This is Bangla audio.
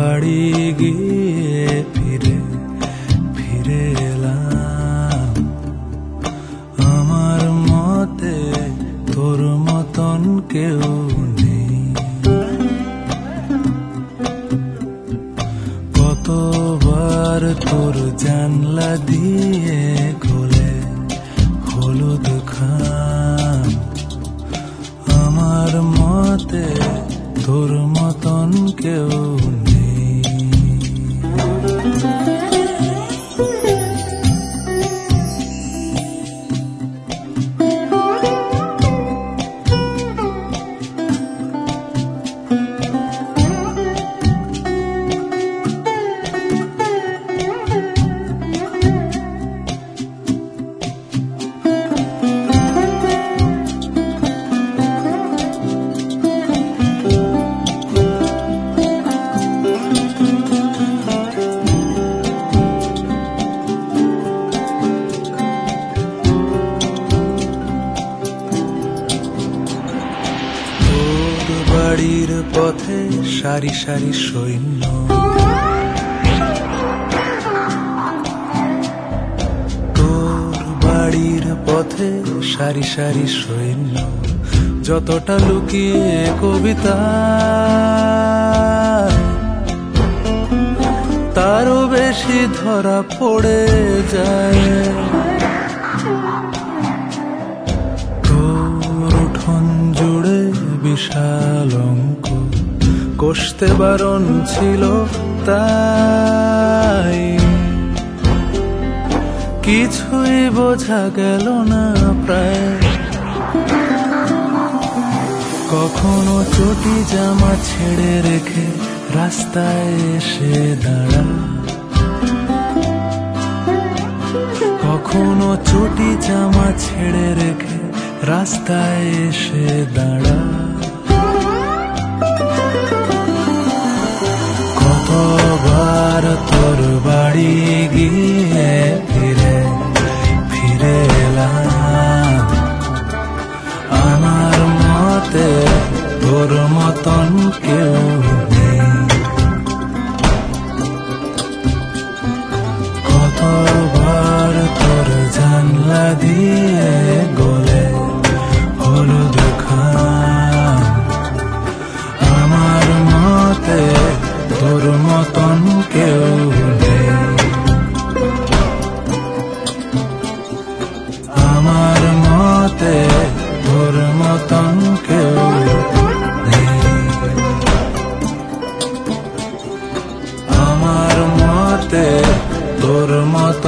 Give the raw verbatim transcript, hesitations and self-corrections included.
বাড়ি গিয়ে ফিরে ফিরে এলাম। আমার মতে তোর মতন কেউ নেই। কতবার তোর জানলা দিয়ে খোলে হলুদ খাম। আমার মতে তোর মতন কেউ নেই। বাড়ির পথে সারি সারি সৈন্য, তোর বাড়ির পথে সারি সারি সৈন্য। যতটা লুকিয়ে কবিতা তারও বেশি ধরা পড়ে যায়। তোর উঠোন জুড়ে বিশাল অঙ্ক কষতে বারণ ছিল, তাই কিছুই বোঝা গেল না প্রায়। কখনো চটি জামা ছেড়ে রেখে রাস্তায় এসে দাঁড়া, কখনো চটি জামা ছেড়ে রেখে রাস্তায় এসে দাঁড়া। কতবার তোর বাড়ি গিয়ে ফিরে ফিরে এলাম। আমার মতে তোর মতন কেউ নেই। কতবার তোর জানলা দিয়ে গলে হলুদ খাম। আমার মতে তোর মতন কেউ নেই। আমার মতে তোর মতন কেউ নেই। আমার মতে তোর মত